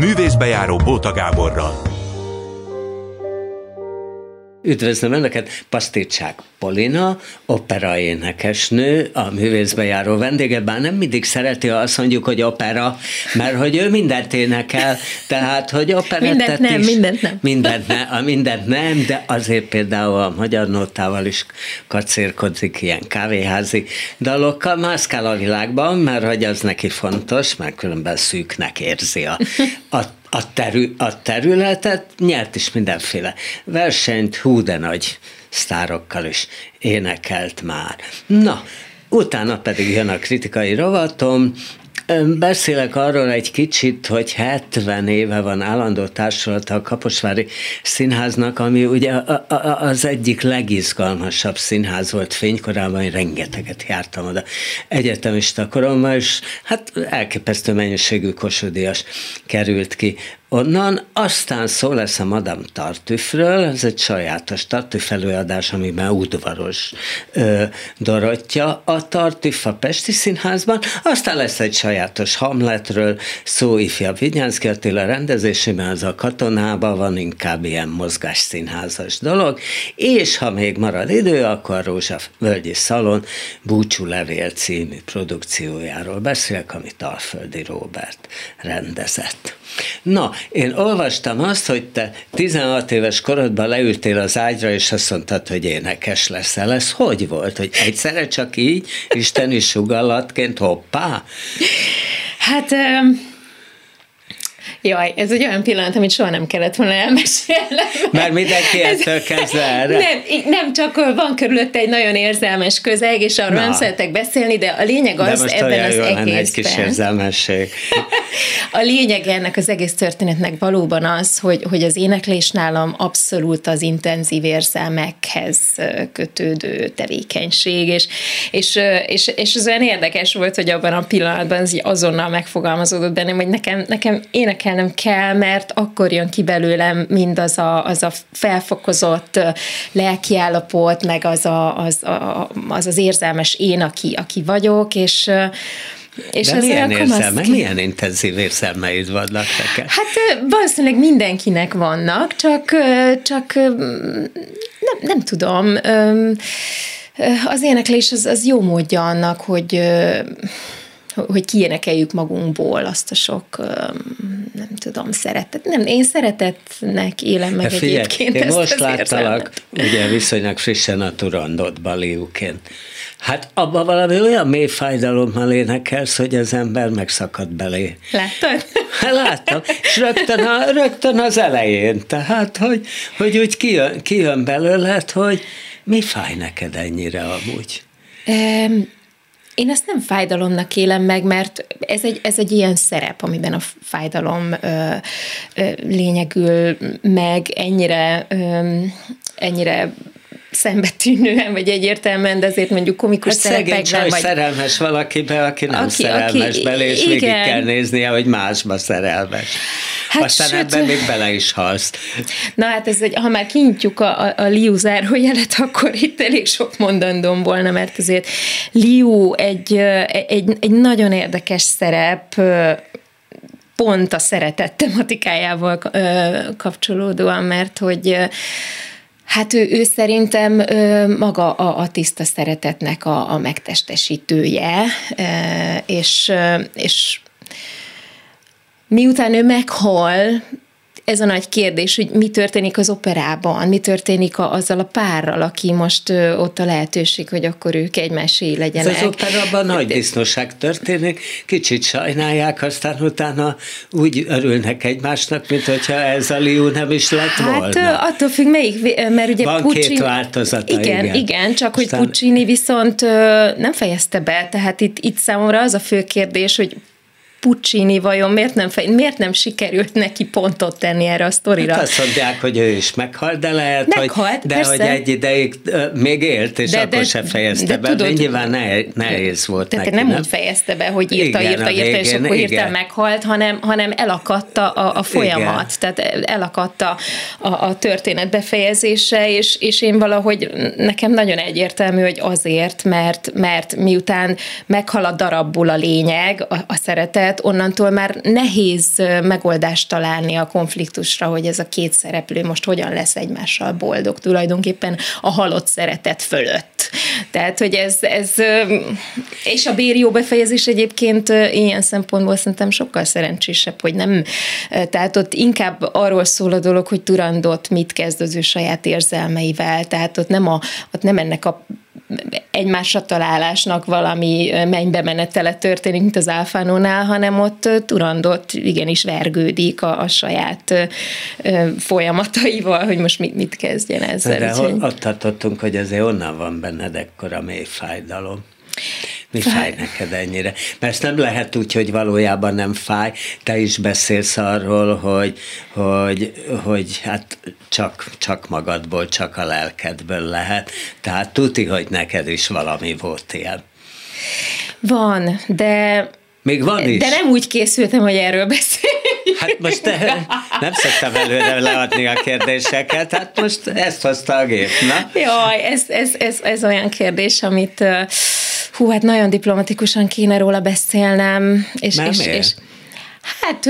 Művészbejáró Bóta Gáborral. Üdvözlöm Önöket, Pasztircsák Polina, operaénekesnő, a művészbejáró vendége, bár nem mindig szereti, ha azt mondjuk, hogy opera, mert hogy ő mindent énekel, tehát, hogy operettet mindent nem, de azért például a Magyar Nótával is kacérkodik ilyen kávéházi dalokkal, mászkál a világban, mert hogy az neki fontos, mert különben szűknek érzi a területet, nyert is mindenféle versenyt, hú de nagy sztárokkal is énekelt már. Na, utána pedig jön a kritikai rovatom. Beszélek arról egy kicsit, hogy 70 éve van állandó társulata a Kaposvári Színháznak, ami ugye az egyik legizgalmasabb színház volt fénykorában, én rengeteget jártam oda egyetemista koromban, és hát elképesztő mennyiségű Kossuth Díjas került ki onnan. Aztán szó lesz a Madame Tartüffről, ez egy sajátos Tartüff előadás, amiben udvaros Dorottya a Tartüff a Pesti Színházban, aztán lesz egy sajátos Hamletről szó ifjabb Vigyánszky Attila rendezésében, az a Katonában van, inkább ilyen mozgásszínházas dolog, és ha még marad idő, akkor Rózsavölgyi Szalon Búcsúlevél című produkciójáról beszélek, amit Alföldi Róbert rendezett. Na, én olvastam azt, hogy te 16 éves korodban leültél az ágyra, és azt mondtad, hogy énekes leszel. Ez hogy volt? Hogy egyszerre csak így, isteni sugallatként, hoppá? Hát... Jaj, ez egy olyan pillanat, amit soha nem kellett volna elmesélnem. Mert mindenki ettől kezdve erre. Nem, csak van körülötte egy nagyon érzelmes közeg, és arról nem szeretek beszélni, de a lényeg az ebben az egészben. Egy kis érzelmesség. A lényeg ennek az egész történetnek valóban az, hogy az éneklés nálam abszolút az intenzív érzelmekhez kötődő tevékenység, és ez olyan érdekes volt, hogy abban a pillanatban ez azonnal megfogalmazódott bennem, hogy nekem énekelnem kell, mert akkor jön ki belőlem mindaz a felfokozott lelkiállapot, meg az érzelmes én, aki vagyok, de milyen intenzív érzelmeid vannak neked? Hát valószínűleg mindenkinek vannak, csak nem tudom. Az éneklés az jó módja annak, hogy kiénekeljük magunkból azt a sok, nem tudom, szeretet. Nem, én szeretetnek élem meg egyébként. Én most láttalak, ugye viszonylag frissen a Turandotban Liuként. Hát abban valami olyan mély fájdalommal énekelsz, hogy az ember megszakad belé. Láttad? Láttam, és rögtön az elején. Tehát, hogy úgy kijön belőled, hogy mi fáj neked ennyire amúgy? Én ezt nem fájdalomnak élem meg, mert ez egy ilyen szerep, amiben a fájdalom lényegül meg ennyire szembetűnően, vagy egyértelműen, de azért mondjuk komikus szerepekben. Szegény csaj szerelmes valakibe, aki nem szerelmes belé, és végig kell néznie, hogy másba szerelmes. Hát aztán ebben még bele is halsz. Na hát ha már kinyitjuk a Liu zárójelet, akkor itt elég sok mondandóm volna, mert azért Liu egy nagyon érdekes szerep, pont a szeretet tematikájával kapcsolódóan, mert hogy hát ő szerintem maga a tiszta szeretetnek a megtestesítője, és miután ő meghal, ez a nagy kérdés, hogy mi történik az operában, mi történik azzal a párral, aki most ott a lehetőség, hogy akkor ők egymásé legyenek. Az operában nagy disznóság történik, kicsit sajnálják, aztán utána úgy örülnek egymásnak, mint hogyha ez a Liu nem is lett volna. Hát attól függ melyik, mert ugye van Puccini, két változata. Igen, csak hogy Puccini viszont nem fejezte be, tehát itt számomra az a fő kérdés, hogy Puccini vajon miért nem sikerült neki pontot tenni erre a sztorira? Hát azt mondják, hogy ő is meghalt, de lehet, hogy egy ideig még élt, és akkor se fejezte be, de nyilván nehéz volt tehát neki. Nem úgy fejezte be, hogy írta, és akkor hirtelen meghalt, hanem elakadt a folyamat, tehát elakadt a történet befejezése, és én valahogy nekem nagyon egyértelmű, hogy azért, mert miután meghal a darabból a lényeg, a szeretet, tehát onnantól már nehéz megoldást találni a konfliktusra, hogy ez a két szereplő most hogyan lesz egymással boldog tulajdonképpen a halott szeretet fölött. Tehát, hogy ez és a bér jó befejezés egyébként ilyen szempontból szerintem sokkal szerencsésebb, hogy nem, tehát ott inkább arról szól a dolog, hogy Turandot mit kezd az ő saját érzelmeivel, tehát ott nem ennek a egymásra találásnak valami mennybe menetele történik, mint az Alfánónál, hanem ott Turandot igenis vergődik a saját folyamataival, hogy most mit kezdjen ezzel. De ott tartottunk, hogy azért onnan van benned ekkora mély fájdalom. Mi fáj neked ennyire? Mert ezt nem lehet úgy, hogy valójában nem fáj. Te is beszélsz arról, hogy hát csak magadból, csak a lelkedből lehet. Tehát tuti, hogy neked is valami volt ilyen. Van, de... Még van is. De nem úgy készültem, hogy erről beszéljünk. Hát most nem szoktam előre leadni a kérdéseket, hát most ezt hozta a gép, na? Jaj, ez olyan kérdés, amit hát nagyon diplomatikusan kéne róla beszélnem. És hát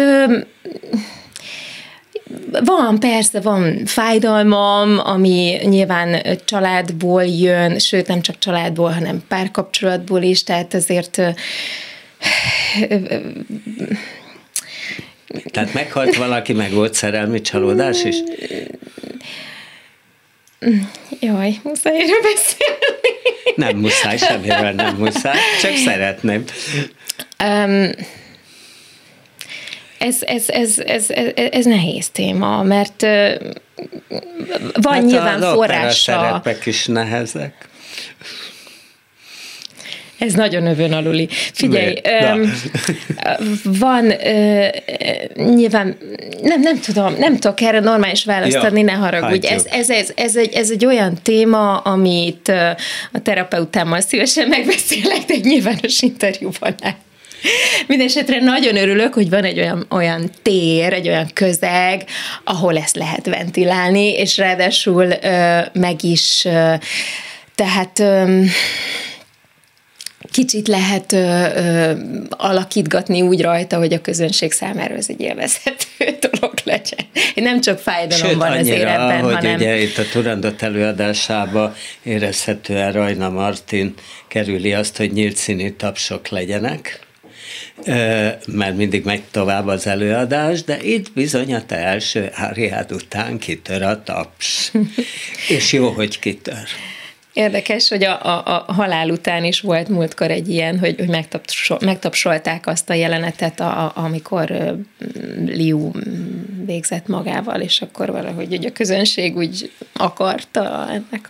van fájdalmam, ami nyilván családból jön, sőt nem csak családból, hanem párkapcsolatból is, tehát azért tehát meghalt valaki, meg volt szerelmi csalódás is? Jaj, muszáj erről beszélni. Nem muszáj, semmivel nem muszáj, csak szeretném. Ez nehéz téma, mert van hát nyilván forrása. Az szerepek is nehezek. Ez nagyon övön aluli. Figyelj, van nyilván, nem tudok erre normális választ adni, ne haragudj. Ez egy olyan téma, amit a terapeutámmal szívesen megbeszélek, de egy nyilvános interjúban nem. Mindenesetre nagyon örülök, hogy van egy olyan tér, egy olyan közeg, ahol ezt lehet ventilálni, és ráadásul meg is, tehát kicsit lehet alakítgatni úgy rajta, hogy a közönség számára ez egy élvezhető dolog legyen. Nem csak fájdalom van az életben, hogy hanem... ugye itt a Turandot előadásába érezhetően Rajna Martin kerüli azt, hogy nyílt színű tapsok legyenek, mert mindig megy tovább az előadás, de itt bizony a te első áriád után kitör a taps. És jó, hogy kitör. Érdekes, hogy a halál után is volt múltkor egy ilyen, hogy megtapsolták azt a jelenetet, amikor Liu végzett magával, és akkor valahogy a közönség úgy akarta ennek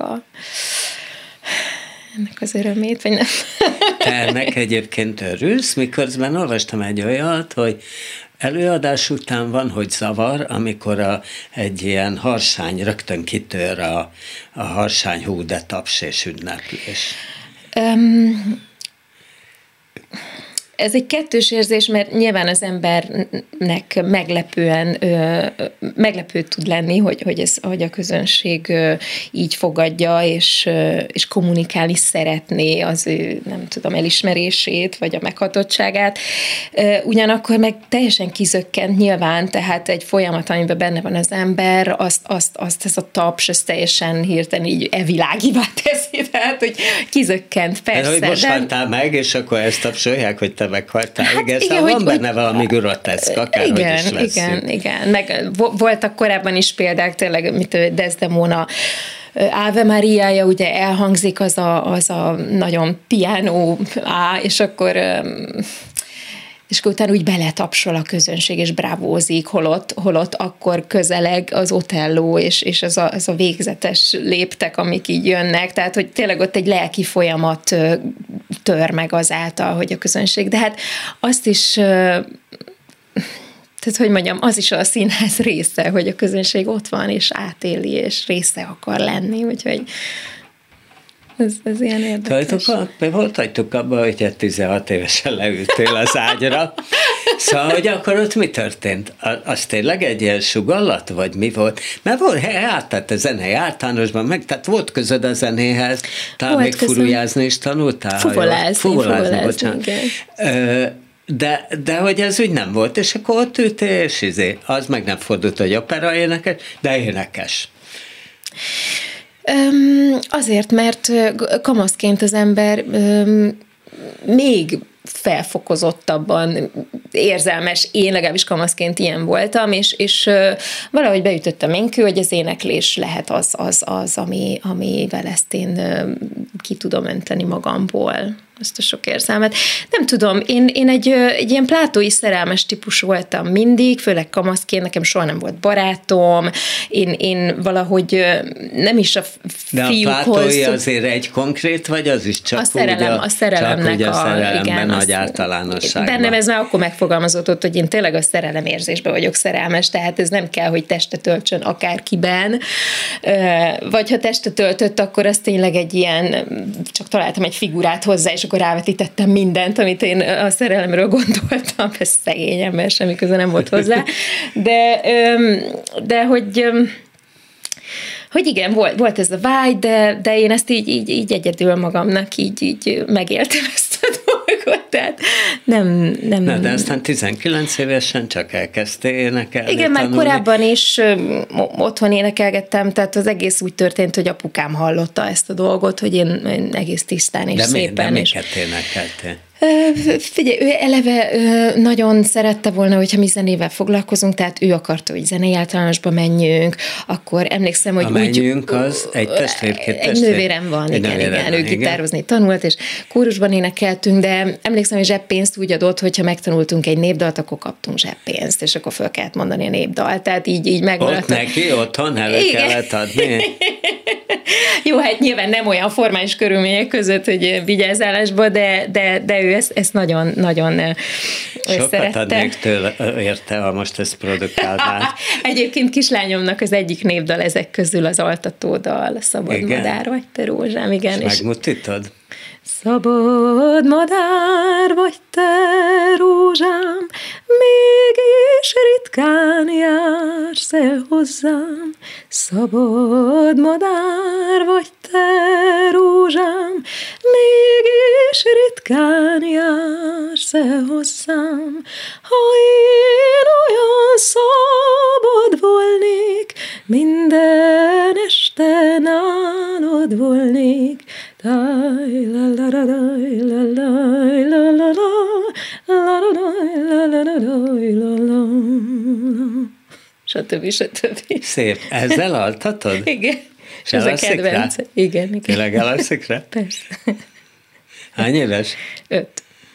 az örömét, vagy nem. Te ennek egyébként örülsz, miközben olvastam egy olyat, hogy előadás után van, hogy zavar, amikor egy ilyen harsány rögtön kitör a harsány hú, de taps és ünneplés. Ez egy kettős érzés, mert nyilván az embernek meglepő tud lenni, hogy a közönség így fogadja, és kommunikálni szeretné az ő, nem tudom, elismerését, vagy a meghatottságát. Ugyanakkor meg teljesen kizökkent nyilván, tehát egy folyamat, amiben benne van az ember, azt ez a taps, ez teljesen hirtelen így evilágivá teszi, tehát, hogy kizökkent, persze. Hogy most haltál meg, és akkor ezt tapsolják, hogy te meghaltál. Hát igen, szóval van benne valami groteszk, akárhogy is veszünk. Igen. Meg voltak korábban is példák, tényleg, mint Desdemona Ave Mariája, ugye elhangzik az a nagyon piano és akkor utána úgy beletapsol a közönség, és brávózik, holott akkor közeleg az Otello, és ez a végzetes léptek, amik így jönnek, tehát, hogy tényleg ott egy lelki folyamat tör meg azáltal, hogy a közönség, de hát azt is, tehát, hogy mondjam, az is a színház része, hogy a közönség ott van, és átéli, és része akar lenni, úgyhogy ez ilyen érdekes. Volt hagytuk abban, hogy 16 évesen leültél az ágyra. Szóval, hogy akkor ott mi történt? Az tényleg egy ilyen sugallat, vagy mi volt? Mert volt, tehát a zenei általánosban meg, tehát volt közöd a zenéhez, talán még furujázni is tanultál? Fuvolázni, bocsánat. de hogy ez úgy nem volt, és akkor ott ültél, és az meg nem fordult, hogy opera énekes, de énekes. Azért, mert kamaszként az ember még felfokozottabban érzelmes, én legalábbis kamaszként ilyen voltam, és valahogy beütött a ménkő, hogy az éneklés lehet az amivel ezt én ki tudom önteni magamból, ezt a sok érzelmet. Nem tudom, én egy ilyen plátói szerelmes típus voltam mindig, főleg kamaszként, nekem soha nem volt barátom, én valahogy nem is a fiúkhoz... De a plátói azért egy konkrét, vagy az is csak a szerelemnek csak a szerelemben igen, nagy általánosságban. Bennem ez már akkor megfogalmazódott, hogy én tényleg a szerelemérzésben vagyok szerelmes, tehát ez nem kell, hogy testet öltsön akárkiben, vagy ha testet öltött, akkor az tényleg egy ilyen, csak találtam egy figurát hozzá, és akkor rávetítettem mindent, amit én a szerelemről gondoltam, ez szegény ember, semmi köze nem volt hozzá, de hogy igen, volt ez a vágy, de én ezt így egyedül magamnak így megéltem ezt a dolgot, tehát nem. Na, de aztán 19 évesen csak elkezdtél énekelni. Igen, már korábban is otthon énekelgettem, tehát az egész úgy történt, hogy apukám hallotta ezt a dolgot, hogy én egész tisztán és szépen. De miket énekeltél? Figyelj, ő eleve nagyon szerette volna, hogyha mi zenével foglalkozunk, tehát ő akarta, hogy zenei általánosba menjünk, akkor emlékszem, hogy menjünk, az egy testvér, két testvér. Egy nővérem van, igen, ő gitározni tanult, és kórusban énekeltünk, de emlékszem, hogy zseppénzt úgy adott, hogyha megtanultunk egy népdalt, akkor kaptunk zseppénzt, és akkor fel kellett mondani a népdalt, tehát így megmaradt. Ott neki, otthon elő kellett adni? Jó, hát nyilván nem olyan formális körülmények között, hogy vigyázálásba, de ő ezt nagyon sokat szerette. adnék tőle, érte, ha most ezt produkálnál. Egyébként kislányomnak az egyik névdal ezek közül az altatódal, Szabad madár vagy te rózsám, igen. És megmutatod? Szabad madár vagy te rózsám, mégis ritkán jársz el hozzám. Szabad madár vagy te rózsám, mégis ritkán jársz el hozzám. Ha én olyan szabad volnék, minden este nálad volnék. Stb. Szép. Ezzel altatod? Igen. És ez a kedvenc. Igen. Tényleg elalszik rá? Persze. Hány éves? 5.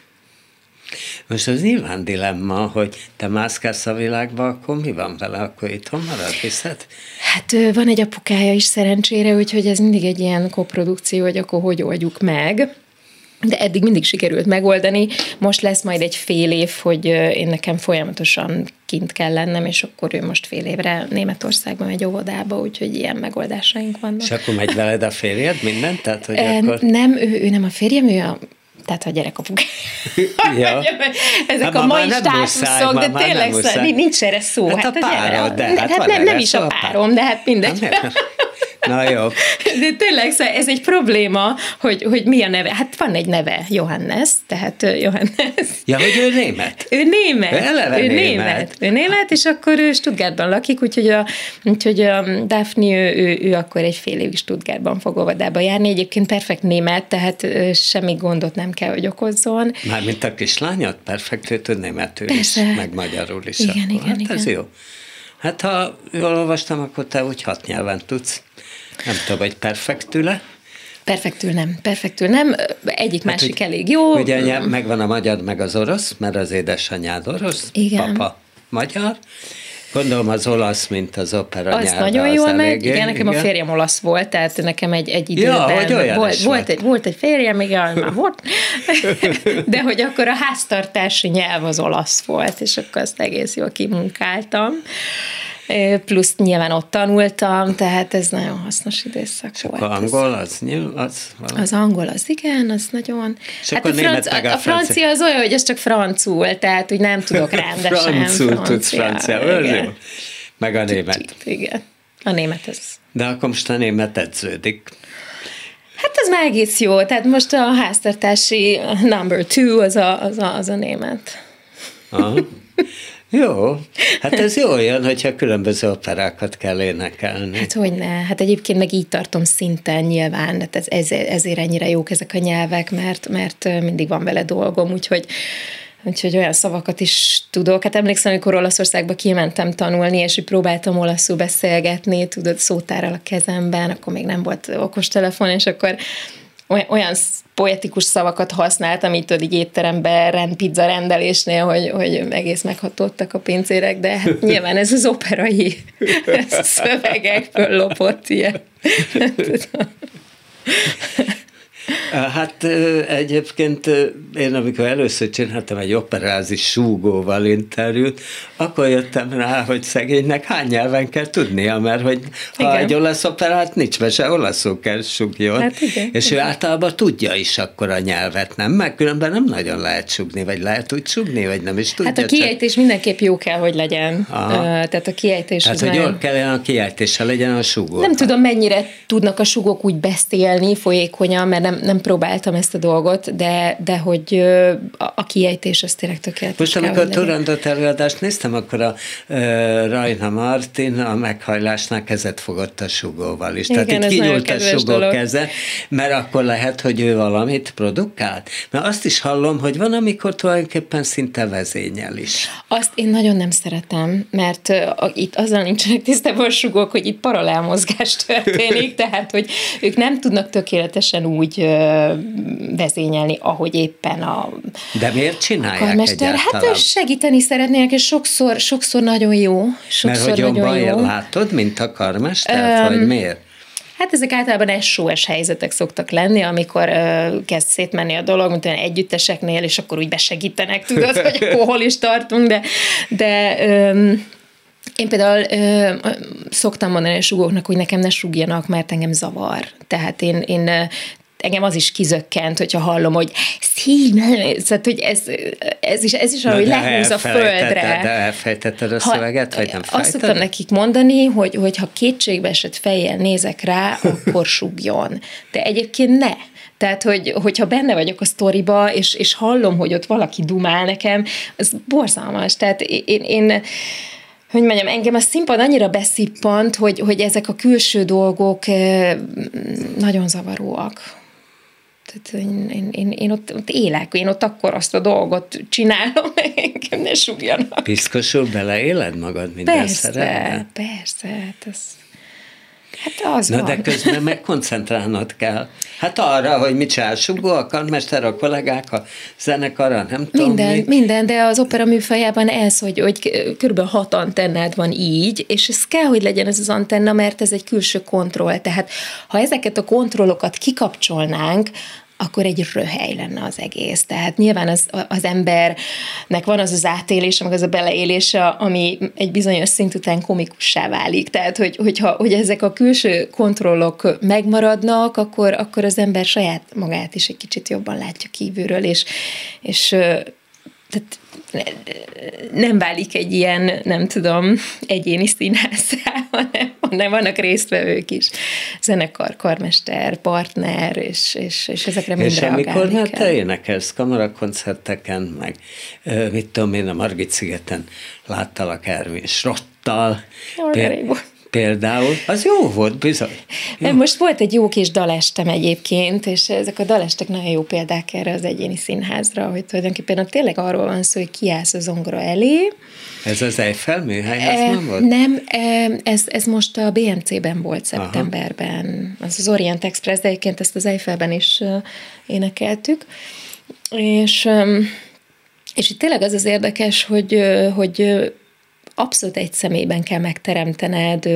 Most az nyilván dilemma, hogy te mászkálsz a világba, akkor mi van vele? Akkor itthon marad, hiszed? Hát van egy apukája is szerencsére, úgyhogy ez mindig egy ilyen koprodukció, hogy akkor hogy oldjuk meg. De eddig mindig sikerült megoldani. Most lesz majd egy fél év, hogy én nekem folyamatosan kint kell lennem, és akkor ő most fél évre Németországba megy óvodába, úgyhogy ilyen megoldásaink vannak. És akkor megy veled a férjed mindent? Tehát, hogy akkor... Nem, ő nem a férjem, tehát a gyerekapuk. Ja. Ezek a mai státuszok, de tényleg nincs erre szó. Hát a párod, de hát nem is a párom, de hát mindegy. Na jó. De tényleg ez egy probléma, hogy mi a neve. Hát van egy neve, Johannes, tehát Johannes. Ja, hogy ő német. Ő német. Ő német, és akkor ő Stuttgartban lakik, úgyhogy a Daphne, ő akkor egy fél évig Stuttgartban fog óvodába járni. Egyébként perfekt német, tehát semmi gondot nem kell, hogy okozzon. Mármint a kislányod perfekt, tud németül is, meg magyarul is. Igen. Ez jó. Hát ha jól olvastam, akkor te úgy 6 nyelven tudsz. Nem tudom, hogy perfektül-e? Perfektül nem. Egyik-másik elég jó. Ugye megvan a magyar, meg az orosz, mert az édesanyád orosz, igen. Papa magyar. Gondolom az olasz, mint az opera az nyelve. Nagyon jól megy. Igen, nekem a férjem olasz volt, tehát nekem egy időben volt egy férjem, igen, már volt. De hogy akkor a háztartási nyelv az olasz volt, és akkor azt egész jól kimunkáltam. Plusz nyilván ott tanultam, tehát ez nagyon hasznos időszak volt. Az angol, az angol, az igen, az nagyon... És hát a francia az olyan, hogy ez csak francul, tehát úgy nem tudok rendesen. Francul tudsz franciául, meg a német. Kicsit, igen, a német ez. De akkor most a német edződik. Hát ez már egész jó. Tehát most a háztartási number 2 az a német. Aha. Jó, hát ez jól jön, hogyha különböző operákat kell énekelni. Hát hogyne, hát egyébként meg így tartom szinten nyilván, hát ezért ennyire jók ezek a nyelvek, mert mindig van vele dolgom, úgyhogy olyan szavakat is tudok. Hát emlékszem, amikor Olaszországba kimentem tanulni, és így próbáltam olaszul beszélgetni, tudod, szótárral a kezemben, akkor még nem volt okostelefon, és akkor olyan poetikus szavakat használtam, így tudod, így étteremben pizza rendelésnél, hogy egész meghatottak a pincérek, de hát nyilván ez az operai szövegekből lopott ilyen. Hát egyébként én amikor először csináltam egy operázi súgóval interjút, akkor jöttem rá, hogy szegénynek hány nyelven kell tudnia, mert hogy ha igen. Egy olasz operát nincs be, se olaszul kell súgjon, hát igen, és igen. Ő általában tudja is akkor a nyelvet, nem? Mert különben nem nagyon lehet súgni, vagy lehet úgy súgni, vagy nem is tudja. Hát a kiejtés mindenképp jó kell, hogy legyen. Tehát a kiejtés hát, hogy jól kellene a kiejtéssel legyen a súgó. Nem tudom, mennyire tudnak a súgók úgy beszélni folyékonyan, mert nem próbáltam ezt a dolgot, de hogy a kiejtés az tényleg tökéletes. Most amikor a Turandot előadást néztem, akkor a Rajna Martin a meghajlásnál kezet fogott a sugóval is. Igen, tehát itt kinyúlt a sugó keze, mert akkor lehet, hogy ő valamit produkált. Mert azt is hallom, hogy van, amikor tulajdonképpen szinte vezényel is. Azt én nagyon nem szeretem, mert itt azzal nincsenek tisztában a sugók, hogy itt paralel mozgás történik, tehát, hogy ők nem tudnak tökéletesen úgy vezényelni, ahogy éppen a de miért csinálják egyáltalán? Hát segíteni szeretnének, és sokszor nagyon jó. Mert hogy jobban látod, mint a karmester, vagy miért? Hát ezek általában SOS helyzetek szoktak lenni, amikor kezd szétmenni a dolog, mint olyan együtteseknél, és akkor úgy besegítenek, tudod, hogy akkor hol is tartunk, de én például szoktam mondani a sugóknak, hogy nekem ne sugjanak, mert engem zavar. Tehát engem az is kizökkent, hogyha hallom, hogy szóval, hogy ez is arra, hogy lehúz a földre. De elfejtetted a szöveget, vagy nem fejted? Azt szoktam nekik mondani, hogy ha kétségbe esett fejjel nézek rá, akkor sugjon. De egyébként ne. Tehát, hogyha benne vagyok a sztoriba, és hallom, hogy ott valaki dumál nekem, az borzalmas. Tehát én hogy mondjam, engem a színpad annyira beszippant, hogy ezek a külső dolgok nagyon zavaróak. Tehát én ott élek, én ott akkor azt a dolgot csinálom, engem ne súgjanak. Piszkosul beleéled magad minden szerepben? Persze. Hát az van. De közben meg koncentrálnod kell. Hát arra, hogy mit csinál sugó, a karmester, a kollégák, a zenekara, nem tudom Minden, de az opera műfajában ez, hogy kb. 6 antennád van így, és ez kell, hogy legyen ez az antenna, mert ez egy külső kontroll. Tehát ha ezeket a kontrollokat kikapcsolnánk, akkor egy röhely lenne az egész. Tehát nyilván az embernek van az átélése, meg az a beleélése, ami egy bizonyos szint után komikussá válik. Tehát, hogy ezek a külső kontrollok megmaradnak, akkor az ember saját magát is egy kicsit jobban látja kívülről, és tehát nem válik egy ilyen, nem tudom, egyéni színházzá, hanem vannak résztvevők is. Zenekar, karmester, partner, és ezekre mind és reagálni amikor kell. te énekelsz kamarakoncerteken, meg mit tudom én, a Margit-szigeten láttalak Ervin Schrottal, például, az jó volt, bizony. Jó. Most volt egy jó kis dalestem egyébként, és ezek a dalestek nagyon jó példák erre az egyéni színházra, hogy tulajdonképpen tényleg arról van szó, hogy kiállsz a zongora elé. Ez az Eiffel műhely, ez nem volt? Nem, ez most a BMC-ben volt szeptemberben. Az Orient Express, de egyébként ezt az Eiffelben is énekeltük. És itt tényleg az érdekes, hogy abszolút egy személyben kell megteremtened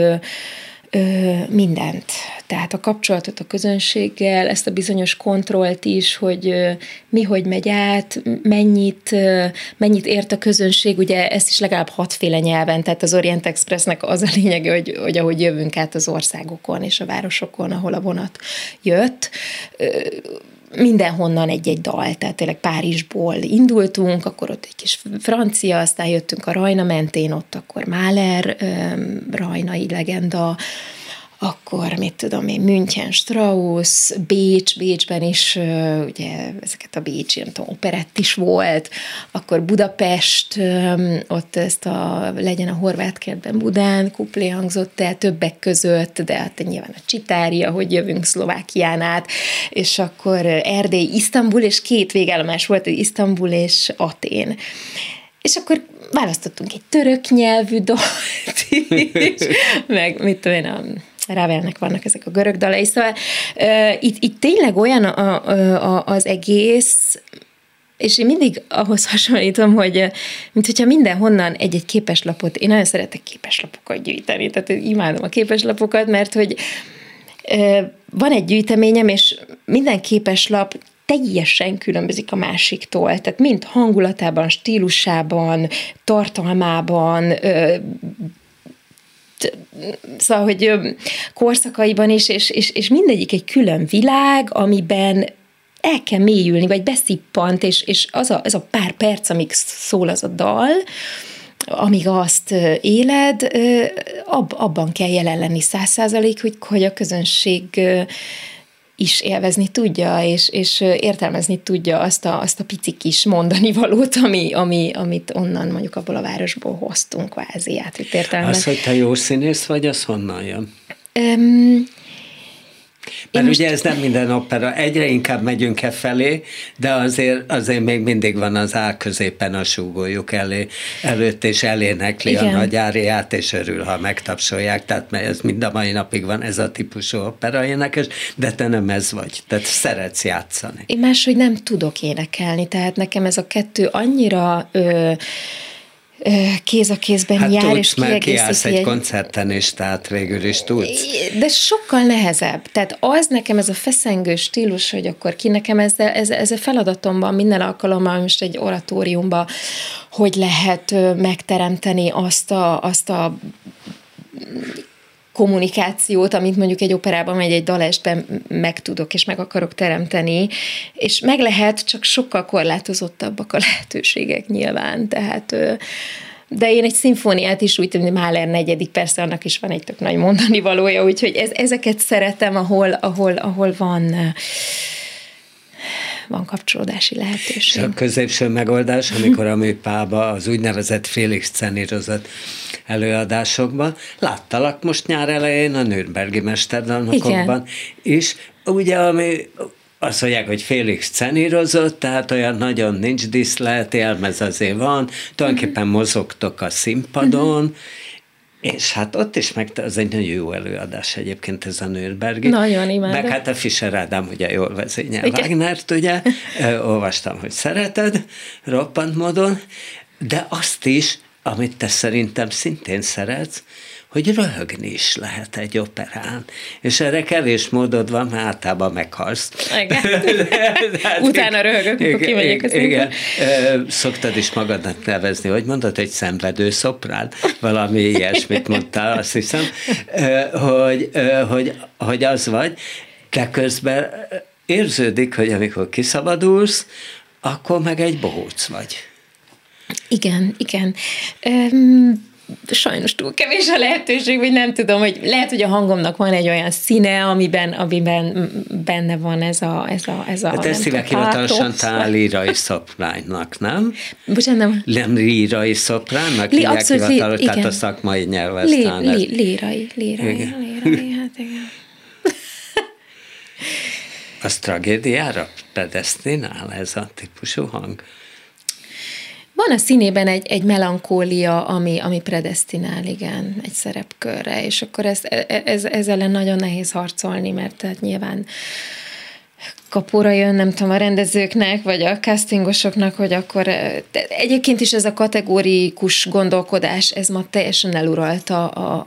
mindent. Tehát a kapcsolatot a közönséggel, ezt a bizonyos kontrollt is, hogy mi hogy megy át, mennyit ért a közönség, ugye ezt is legalább 6 féle nyelven, tehát az Orient Expressnek az a lényege, hogy ahogy jövünk át az országokon és a városokon, ahol a vonat jött, mindenhonnan egy-egy dal, tehát tényleg Párizsból indultunk, akkor ott egy kis francia, aztán jöttünk a Rajna mentén, ott akkor Mahler, rajnai legenda, akkor mit tudom én, München, Strauss, Bécsben is, ugye ezeket a bécsi, nem tudom, operett is volt, akkor Budapest, ott ezt legyen a Horváth kertben Budán, kuplé hangzott el többek között, de hát nyilván a Csitária, hogy jövünk Szlovákián át, és akkor Erdély, Isztambul, és 2 végállomás volt, Isztambul és Atén. És akkor választottunk egy török nyelvű dalt is, meg mit tudom én, a Ravelnek vannak ezek a görög dalai, szóval itt tényleg olyan az egész, és én mindig ahhoz hasonlítom, hogy mint hogyha mindenhonnan egy-egy képeslapot, én nagyon szeretek képeslapokat gyűjteni, tehát imádom a képeslapokat, mert hogy van egy gyűjteményem, és minden képeslap teljesen különbözik a másiktól, tehát mind hangulatában, stílusában, tartalmában, szóval, hogy korszakaiban is, és mindegyik egy külön világ, amiben el kell mélyülni, vagy beszippant, és az a pár perc, amíg szól az a dal, amíg azt éled, abban kell jelen lenni 100%, hogy a közönség is élvezni tudja, és értelmezni tudja azt a pici kis mondani valót, amit onnan mondjuk abból a városból hoztunk kvázi átvitt értelemben. Az, hogy te jó színész vagy, az honnan jön? Mert ugye ez nem minden opera, egyre inkább megyünk felé, de azért még mindig van az áll középen a súgójuk előtt, és elénekli a nagy áriát, és örül, ha megtapsolják, tehát ez mind a mai napig van ez a típusú opera énekes, de te nem ez vagy, tehát szeretsz játszani. Én máshogy nem tudok énekelni, tehát nekem ez a kettő annyira kéz a kézben jár, és mert kiállsz egy koncerten is, tehát végül is tudsz. De sokkal nehezebb. Tehát az nekem ez a feszengő stílus, hogy akkor ki nekem ez a feladatomban minden alkalommal, most egy oratóriumban, hogy lehet megteremteni azt a kommunikációt, amit mondjuk egy operában, vagy egy dalestben meg tudok, és meg akarok teremteni, és meg lehet, csak sokkal korlátozottabbak a lehetőségek nyilván, tehát de én egy szimfóniát is úgy tudom, hogy Mahler 4., persze annak is van egy tök nagy mondani valója, úgyhogy ezeket szeretem, ahol van kapcsolódási lehetőség. És a középső megoldás, amikor a műpába az úgynevezett félig szcenírozott előadásokban láttalak most nyár elején a Nürnbergi Mesterdalnokokban is, ugye ami azt mondják, hogy félig szcenírozott, tehát olyan nagyon nincs díszlet, élmez azért van, tulajdonképpen mozogtok a színpadon, és hát ott is az egy nagyon jó előadás egyébként ez a Nürnbergi. Nagyon imádom. Meg hát a Fischer Ádám ugye jól vezényel Wagnert, ugye, olvastam, hogy szereted, roppant módon, de azt is, amit te szerintem szintén szeretsz, hogy röhögni is lehet egy operán. És erre kevés módod van, mert általában meghalsz. Igen. Utána röhögök, amikor kimegyek a színpadra. Igen. Szoktad is magadnak nevezni, hogy mondod, hogy szenvedő szoprán? Valami ilyesmit mondtál, azt hiszem, hogy az vagy, de közben érződik, hogy amikor kiszabadulsz, akkor meg egy bohóc vagy. Igen. Sajnos túl kevés a lehetőség, vagy nem tudom, hogy lehet, hogy a hangomnak van egy olyan színe, amiben benne van ez a hát ezt hívják hivatalosan talán lírai szopránnak, nem? Bocsánat, nem. Nem lírai szopránnak hívják hivatalosan, tehát a szakmai nyelveztán. Lírai, hát igen. Az tragédiára predesztinál ez a típusú hang? Van a színében egy melankólia, ami predesztinál, igen, egy szerepkörre, és akkor ez ellen nagyon nehéz harcolni, mert tehát nyilván kapóra jön, nem tudom, a rendezőknek, vagy a castingosoknak, hogy akkor egyébként is ez a kategórikus gondolkodás, ez ma teljesen eluralta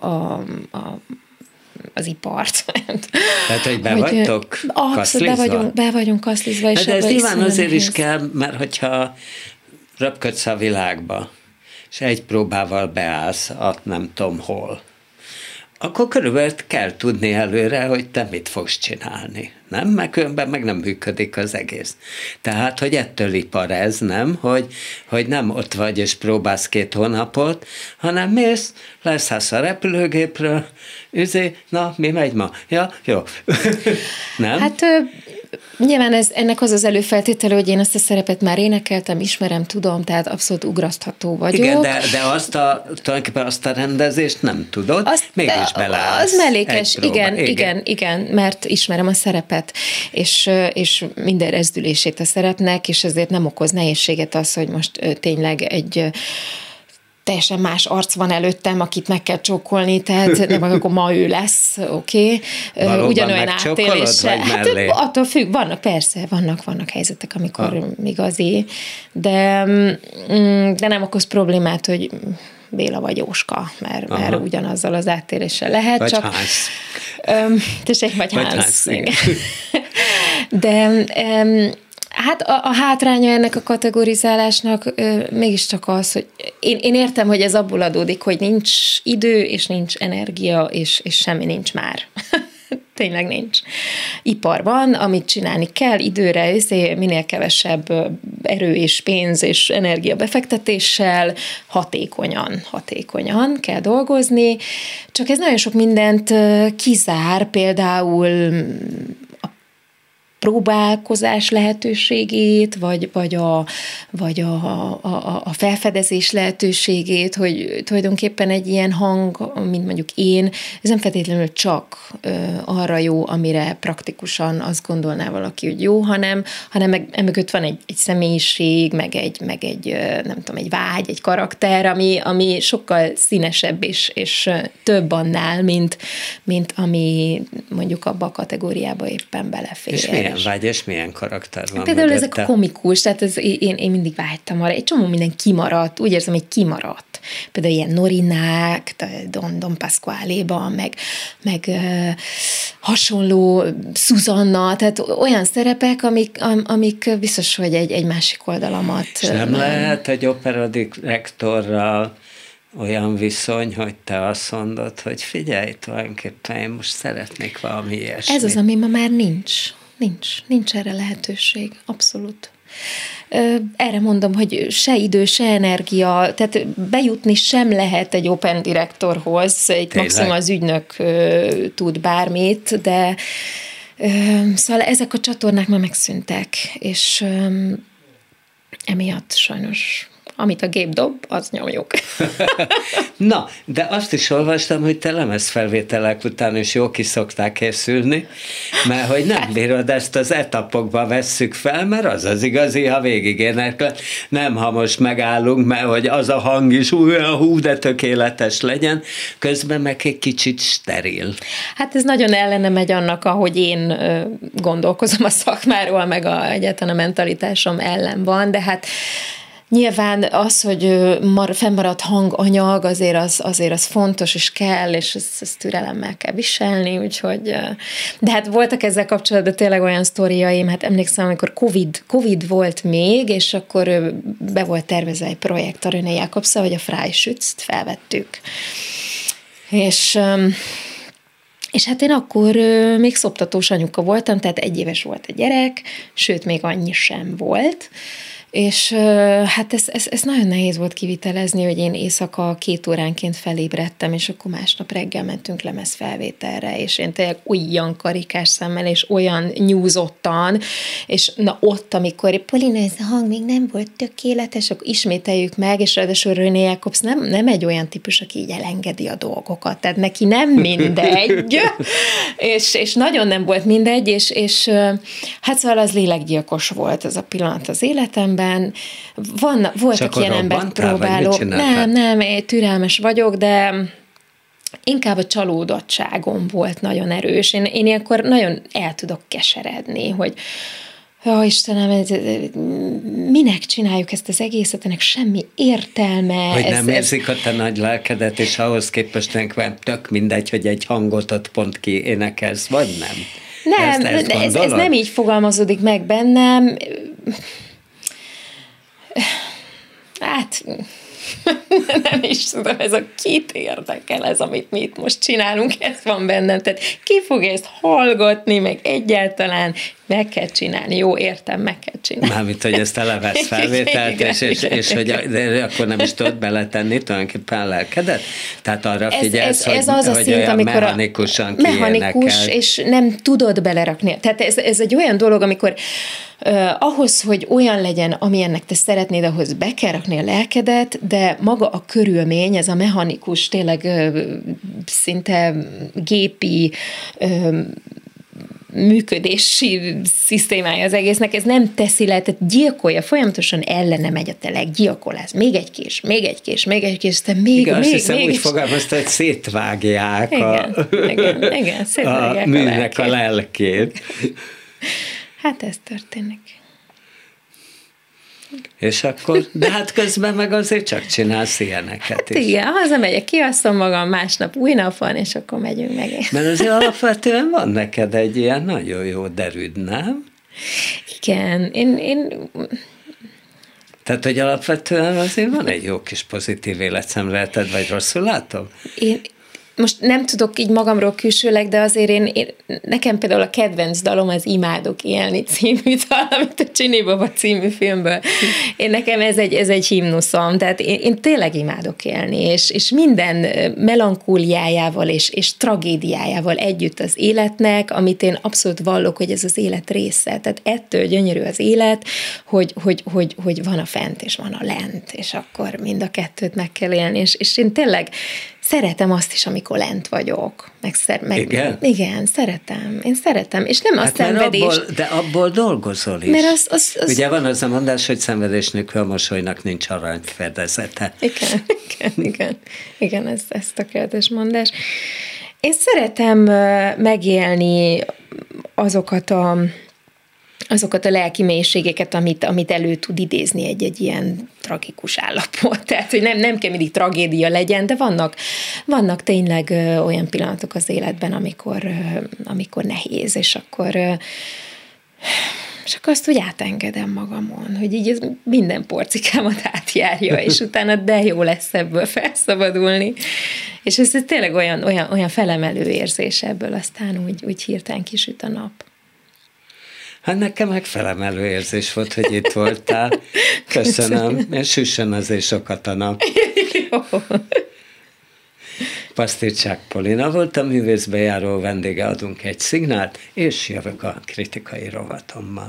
az ipart. Tehát, hogy be vagytok kaszlizva? Be vagyunk kaszlizva. De ez nyilván azért is kell, mert hogyha röpködsz a világba, és egy próbával beállsz, nem tudom hol, akkor körülbelül kell tudni előre, hogy te mit fogsz csinálni. Nem? Mert különben meg nem működik az egész. Tehát, hogy ettől ipar ez, nem? Hogy nem ott vagy és próbálsz 2 hónapot, hanem mész, leszállsz a repülőgépről, na, mi megy ma? Ja, jó. Nem? Hát nyilván ennek az előfeltétele, hogy én ezt a szerepet már énekeltem, ismerem, tudom, tehát abszolút ugrasztható vagyok. Igen, de tulajdonképpen azt a rendezést nem tudod, mégis beleállsz. Az mellékes, igen, mert ismerem a szerepet, és minden rezdülését a szerepnek, és ezért nem okoz nehézséget az, hogy most tényleg egy teljesen más arc van előttem, akit meg kell csókolni, tehát nem, akkor ma ő lesz, oké. Ugyanolyan átélése. Hát attól függ, vannak helyzetek, amikor igazi, de nem okoz problémát, hogy Béla vagy Jóska, mert ugyanazzal az áttéréssel lehet. Vagy csak Hans. Vagy Hans. De hát a hátránya ennek a kategorizálásnak mégiscsak az, hogy én értem, hogy ez abból adódik, hogy nincs idő, és nincs energia, és semmi nincs már. Tényleg nincs. Ipar van, amit csinálni kell időre, minél kevesebb erő és pénz és energia befektetéssel, hatékonyan kell dolgozni, csak ez nagyon sok mindent kizár, például próbálkozás lehetőségét, vagy a felfedezés lehetőségét, hogy tulajdonképpen egy ilyen hang, mint mondjuk én, ez nem feltétlenül csak arra jó, amire praktikusan azt gondolná valaki, hogy jó, hanem emögött van egy személyiség, meg egy nem tudom, egy vágy, egy karakter, ami sokkal színesebb és több annál, mint ami mondjuk abba a kategóriába éppen belefér. És milyen vágy, és milyen karakter van? Például ezek a komikus, tehát én mindig vágytam arra. Egy csomó minden kimaradt, úgy érzem, hogy kimaradt. Például ilyen Norinák, Don Pasquale-ban, meg hasonló Szuzanna, tehát olyan szerepek, amik biztos, hogy egy másik oldalamat. És nem lehet egy operadirektorral olyan viszony, hogy te azt mondod, hogy figyelj, tulajdonképpen én most szeretnék valami ilyesmit. Ez az, ami ma már nincs. Nincs erre lehetőség, abszolút. Erre mondom, hogy se idő, se energia, tehát bejutni sem lehet egy open direktorhoz, egy maximum az ügynök tud bármit, de szóval ezek a csatornák már megszűntek, és emiatt sajnos amit a gép dob, az nyomjuk. Na, de azt is olvastam, hogy te lemezfelvételek után is jól ki szokták készülni, mert hogy nem bírod ezt az etapokba vesszük fel, mert az az igazi, ha végig énekel. Nem, ha most megállunk, mert hogy az a hang is olyan de tökéletes legyen, közben meg egy kicsit steril. Hát ez nagyon ellene megy annak, ahogy én gondolkozom a szakmáról, meg egyáltalán a mentalitásom ellen van, de hát nyilván az, hogy fennmaradt hanganyag, azért az fontos, és kell, és ezt türelemmel kell viselni, úgyhogy... De hát voltak ezzel kapcsolatban tényleg olyan sztoriaim, hát emlékszem, amikor Covid volt még, és akkor be volt tervezve egy projekt a René Jacobsszal, hogy a Freischützt felvettük. És hát én akkor még szoptatós anyuka voltam, tehát 1 éves volt a gyerek, sőt, még annyi sem volt, és hát ez nagyon nehéz volt kivitelezni, hogy én éjszaka 2 óránként felébredtem, és akkor másnap reggel mentünk lemezfelvételre, és én tényleg olyan karikás szemmel, és olyan nyúzottan, és na ott, amikor Polina, ez a hang még nem volt tökéletes, akkor ismételjük meg, és ráadásul René Jacobsz nem egy olyan típus, aki így elengedi a dolgokat, tehát neki nem mindegy, és nagyon nem volt mindegy, és hát szóval az lélekgyilkos volt ez a pillanat az életemben. Voltak ilyen embert próbáló. Nem, én türelmes vagyok, de inkább a csalódottságom volt nagyon erős. Én ilyenkor nagyon el tudok keseredni, hogy Istenem, minek csináljuk ezt az egészet, ennek semmi értelme. Hogy nem érzik a te nagy lelkedet, és ahhoz képest nekem tök mindegy, hogy egy hangot ott pont ki énekelsz, vagy nem? Nem, ez nem így fogalmazódik meg bennem. Hát, Nem is tudom, ez a kit érdekel ez, amit mi itt most csinálunk, ez van bennem. Tehát ki fog ezt hallgatni, meg egyáltalán meg kell csinálni. Jó, értem, meg kell csinálni. Mármint, hogy ezt elevesz felvételt, és hogy akkor nem is tudod beletenni tulajdonképpen a lelkedet? Tehát arra figyelsz, ez az a hogy szint, olyan amikor mechanikusan mechanikus, és nem tudod belerakni. Tehát ez egy olyan dolog, amikor ahhoz, hogy olyan legyen, amilyennek te szeretnéd, ahhoz be kell rakni a lelkedet, de maga a körülmény, ez a mechanikus, tényleg szinte gépi működési szisztémája az egésznek, ez nem teszi le, tehát gyilkolja, folyamatosan ellene megy a telek, gyilkolás, még egy kés, de még, igen, még, azt hiszem, még, úgy fogalmazta, hogy szétvágják igen, szétvágják a műnek a lelkét. Hát ez történik. És akkor, de hát közben meg azért csak csinálsz ilyeneket is. Igen, hazamegyek, kiasszom magam, másnap új nap van, és akkor megyünk meg. Mert azért alapvetően van neked egy ilyen nagyon jó derűd, nem? Igen, én tehát, hogy alapvetően azért van egy jó kis pozitív életszemléleted, vagy rosszul látom? Most nem tudok így magamról külsőleg, de azért nekem például a kedvenc dalom az Imádok élni című dal, amit a Csini Baba című filmből. Nekem ez egy himnuszom, tehát én tényleg imádok élni, és minden melankóliájával és tragédiájával együtt az életnek, amit én abszolút vallok, hogy ez az élet része. Tehát ettől gyönyörű az élet, hogy van a fent és van a lent, és akkor mind a kettőt meg kell élni, és én tényleg szeretem azt is, amikor lent vagyok. Igen? Igen, szeretem. Én szeretem. És nem a szenvedés. De abból dolgozol is. Mert az... Ugye van az a mondás, hogy szenvedés nélkül a mosolynak nincs aranyfedezete. Igen, ez tökéletes mondás. Én szeretem megélni azokat a lelki mélységeket, amit elő tud idézni egy ilyen tragikus állapot. Tehát, hogy nem kell mindig tragédia legyen, de vannak tényleg olyan pillanatok az életben, amikor nehéz, és akkor azt úgy átengedem magamon, hogy így ez minden porcikámat átjárja, és utána de jó lesz ebből felszabadulni. És ez tényleg olyan felemelő érzés ebből, aztán úgy hirtelen kisüt a nap. Hát nekem meg felemelő érzés volt, hogy itt voltál. Köszönöm, és süssön azért sokat a nap. Jó. Pasztircsák Polina volt a művészbejáró vendége, adunk egy szignált, és jövök a kritikai rovatommal.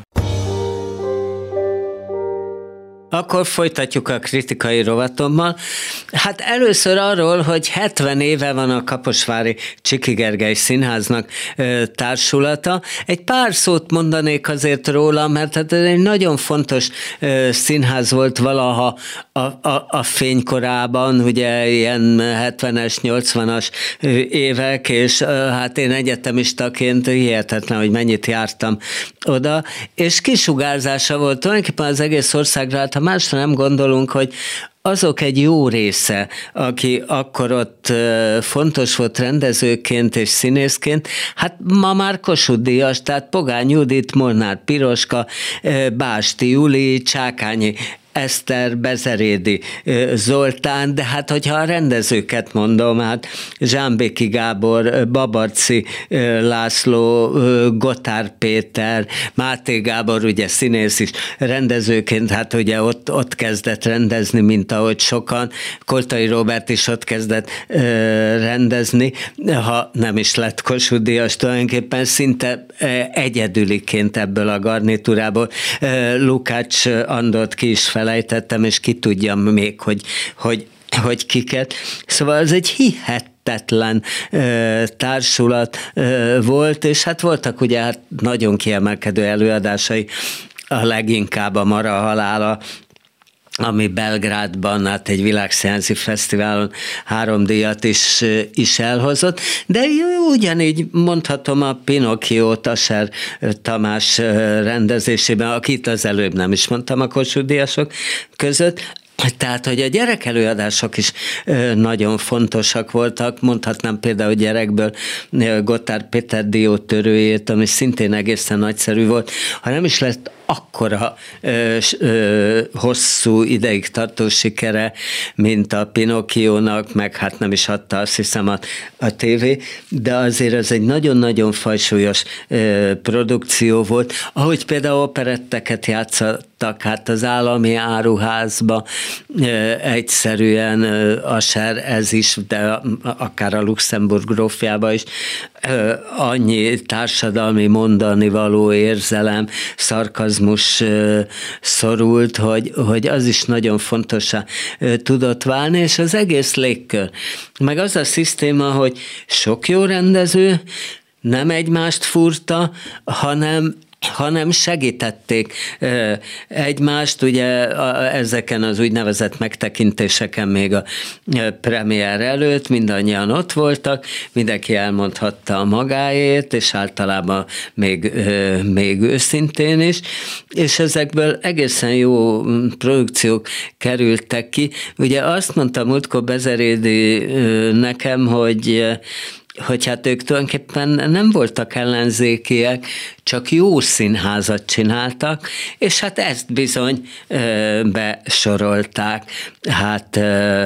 Akkor folytatjuk a kritikai rovatommal. Hát először arról, hogy 70 éve van a Kaposvári Csiky Gergely Színháznak társulata. Egy pár szót mondanék azért róla, mert hát ez egy nagyon fontos színház volt valaha a fénykorában, ugye ilyen 70-es, 80-as évek, és hát én egyetemistaként hihetetlen, hogy mennyit jártam oda, és kisugárzása volt tulajdonképpen az egész országra, hát ha másra nem gondolunk, hogy azok egy jó része, aki akkor ott fontos volt rendezőként és színészként, hát ma már Kossuth Díjas, tehát Pogány Judit, Molnár Piroska, Básti Juli, Csákányi Eszter, Bezerédi Zoltán, de hát hogyha a rendezőket mondom, hát Zsámbéki Gábor, Babarczy László, Gotár Péter, Máté Gábor, ugye színész is rendezőként, hát ugye ott kezdett rendezni, mint ahogy sokan, Koltai Róbert is ott kezdett rendezni, ha nem is lett Kossuth Díjas, tulajdonképpen szinte egyedüliként ebből a garnitúrából. Lukács Andort ki is felejtettem, és ki tudja még, hogy kiket. Szóval ez egy hihetetlen társulat volt, és hát voltak ugye hát nagyon kiemelkedő előadásai, a leginkább a Mara halála, ami Belgrádban, hát egy világszínházi fesztiválon 3 díjat is elhozott, de ugyanígy mondhatom a Pinocchiót Ascher Tamás rendezésében, akit az előbb nem is mondtam a Kossuth Díjasok között. Tehát, hogy a gyerekelőadások is nagyon fontosak voltak, mondhatnám például gyerekből Gotár Péter diótörőjét, ami szintén egészen nagyszerű volt. Ha nem is lett akkora hosszú ideig tartó sikere, mint a Pinocchiónak, meg hát nem is adta, azt hiszem, a tévé, de azért ez egy nagyon-nagyon fajsúlyos produkció volt, ahogy például operetteket játszottak, hát az Állami Áruházba egyszerűen a Ser, ez is, de akár a Luxemburg grófjába is, annyi társadalmi mondani való érzelem, szarkazmus szorult, hogy az is nagyon fontosá tudott válni, és az egész légkör. Meg az a szisztéma, hogy sok jó rendező nem egymást fúrta, hanem segítették egymást, ugye ezeken az úgynevezett megtekintéseken még a premier előtt mindannyian ott voltak, mindenki elmondhatta a magáét, és általában még őszintén is, és ezekből egészen jó produkciók kerültek ki. Ugye azt mondta múltkor Bezerédi nekem, hogy hát ők tulajdonképpen nem voltak ellenzékiek, csak jó színházat csináltak, és hát ezt bizony besorolták hát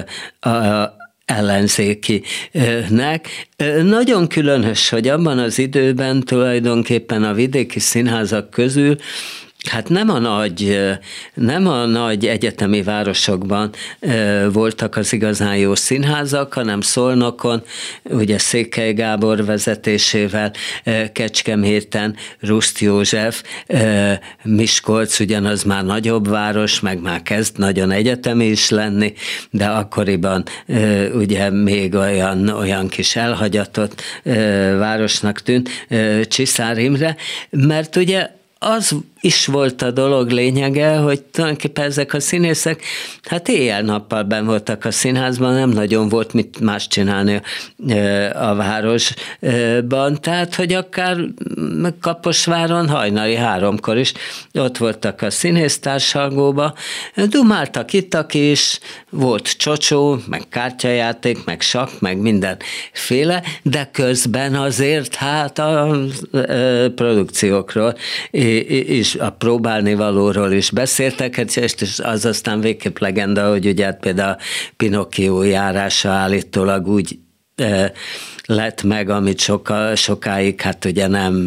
ellenzékinek. Nagyon különös, hogy abban az időben tulajdonképpen a vidéki színházak közül hát nem a nagy egyetemi városokban voltak az igazán jó színházak, hanem Szolnokon, ugye Székely Gábor vezetésével, Kecskeméten, Ruszt József, Miskolc, ugyanaz már nagyobb város, meg már kezd nagyon egyetemi is lenni, de akkoriban ugye még olyan kis elhagyatott városnak tűnt Csiszár Imre, mert ugye az is volt a dolog lényege, hogy tulajdonképpen ezek a színészek, hát éjjel-nappal benn voltak a színházban, nem nagyon volt mit más csinálni a városban, tehát, hogy akár Kaposváron hajnali 3-kor is ott voltak a színésztársalgóba, dumáltak, ittak is, volt csocsó, meg kártyajáték, meg sakk, meg mindenféle, de közben azért hát a produkciókról is a próbálni valóról is beszéltek, és az aztán végképp legenda, hogy ugye például a Pinocchio járása állítólag úgy lett meg, amit sokáig hát ugye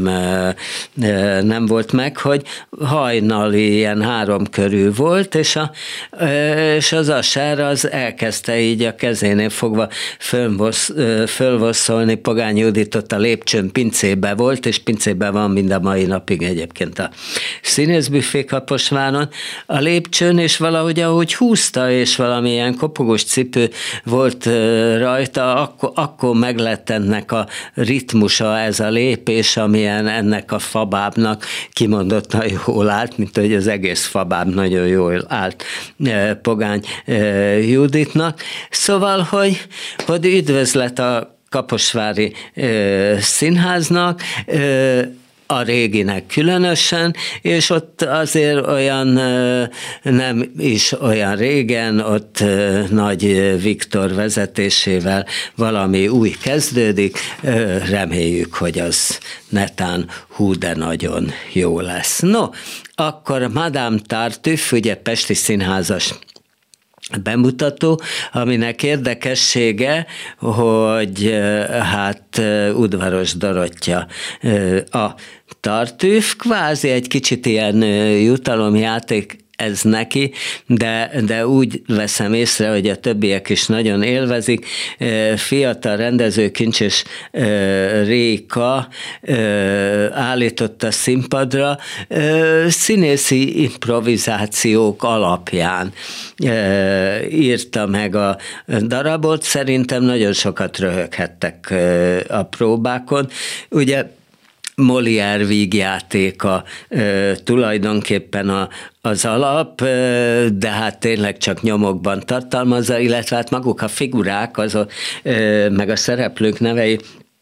nem volt meg, hogy hajnali ilyen 3 körül volt, és az a Ser az elkezdte így a kezénél fogva fölvosszolni Pogány Juditot a lépcsőn, pincébe volt, és pincében van mind a mai napig egyébként a színészbüffé Kaposváron a lépcsőn, és valahogy ahogy húzta, és valamilyen kopogós cipő volt rajta, akkor meg lett ennek a ritmusa, ez a lépés, amilyen ennek a fabábnak kimondottan jól állt, mint hogy az egész fabáb nagyon jól állt Pogány Juditnak. Szóval, hogy üdvözlet a kaposvári színháznak, a réginek különösen, és ott azért olyan nem is olyan régen, ott Nagy Viktor vezetésével valami új kezdődik, reméljük, hogy az netán hú, de nagyon jó lesz. No, akkor Madame Tartuffe, ugye pesti színházas bemutató, aminek érdekessége, hogy hát Udvaros Dorottya a Tartuffe, kvázi egy kicsit ilyen jutalomjáték ez neki, de úgy veszem észre, hogy a többiek is nagyon élvezik. Fiatal rendező Kincses Réka állította színpadra színészi improvizációk alapján írta meg a darabot. Szerintem nagyon sokat röhöghettek a próbákon. Ugye Molière vígjátéka tulajdonképpen az alap, de hát tényleg csak nyomokban tartalmazza, illetve hát maguk a figurák, azok, meg a szereplők nevei